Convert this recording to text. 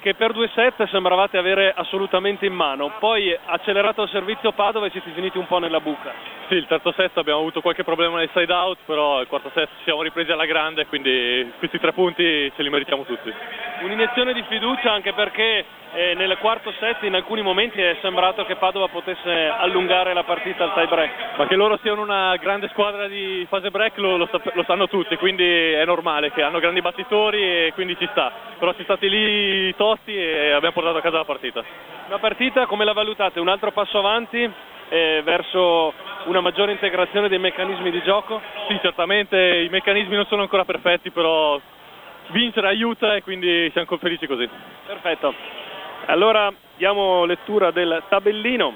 che per 2 set sembravate avere assolutamente in mano, poi accelerato il servizio Padova e siete finiti un po' nella buca. Sì, il terzo set abbiamo avuto qualche problema nel side out, però il quarto set ci siamo ripresi alla grande, quindi questi 3 punti ce li meritiamo tutti. Un'iniezione di fiducia anche perché nel quarto set in alcuni momenti è sembrato che Padova potesse allungare la partita al tie break. Ma che loro siano una grande squadra di fase break lo sanno tutti, quindi è normale che hanno grandi battitori e quindi ci sta. Però siamo stati lì tosti e abbiamo portato a casa la partita. Una partita come la valutate? Un altro passo avanti verso una maggiore integrazione dei meccanismi di gioco? Sì, certamente i meccanismi non sono ancora perfetti, però vincere aiuta e quindi siamo felici così. Perfetto. Allora diamo lettura del tabellino.